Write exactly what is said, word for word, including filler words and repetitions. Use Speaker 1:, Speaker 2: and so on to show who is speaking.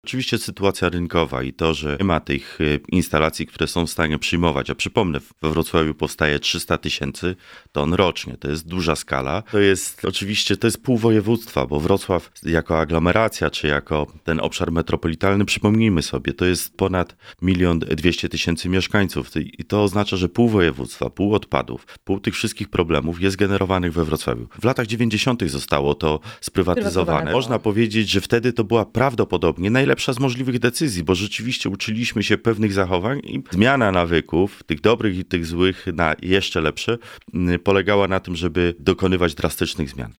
Speaker 1: Oczywiście sytuacja rynkowa i to, że nie ma tych instalacji, które są w stanie przyjmować, a przypomnę, we Wrocławiu powstaje trzysta tysięcy ton rocznie, to jest duża skala. To jest oczywiście, to jest pół województwa, bo Wrocław jako aglomeracja, czy jako ten obszar metropolitalny, przypomnijmy sobie, to jest ponad milion dwieście tysięcy mieszkańców i to oznacza, że pół województwa, pół odpadów, pół tych wszystkich problemów jest generowanych we Wrocławiu. W latach dziewięćdziesiątych zostało to sprywatyzowane. Można powiedzieć, że wtedy to była prawdopodobnie najlepsza z możliwych decyzji, bo rzeczywiście uczyliśmy się pewnych zachowań i zmiana nawyków, tych dobrych i tych złych na jeszcze lepsze, polegała na tym, żeby dokonywać drastycznych zmian.